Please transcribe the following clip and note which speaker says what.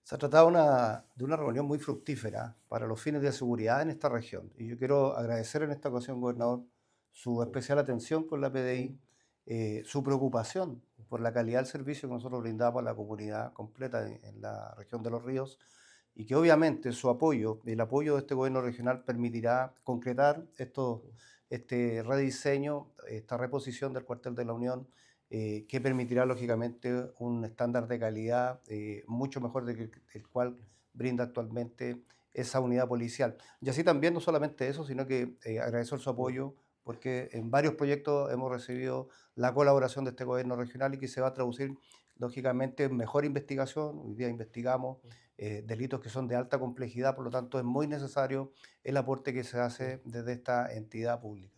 Speaker 1: Se ha tratado de una reunión muy fructífera para los fines de seguridad en esta región. Y yo quiero agradecer en esta ocasión, gobernador, su especial atención con la PDI, su preocupación por la calidad del servicio que nosotros brindamos a la comunidad completa en la región de Los Ríos y que obviamente su apoyo, el apoyo de este gobierno regional permitirá concretar este rediseño, esta reposición del cuartel de la Unión, que permitirá lógicamente un estándar de calidad mucho mejor del cual brinda actualmente esa unidad policial. Y así también no solamente eso, sino que agradecer su apoyo porque en varios proyectos hemos recibido la colaboración de este gobierno regional y que se va a traducir lógicamente en mejor investigación. Hoy día investigamos delitos que son de alta complejidad, por lo tanto es muy necesario el aporte que se hace desde esta entidad pública.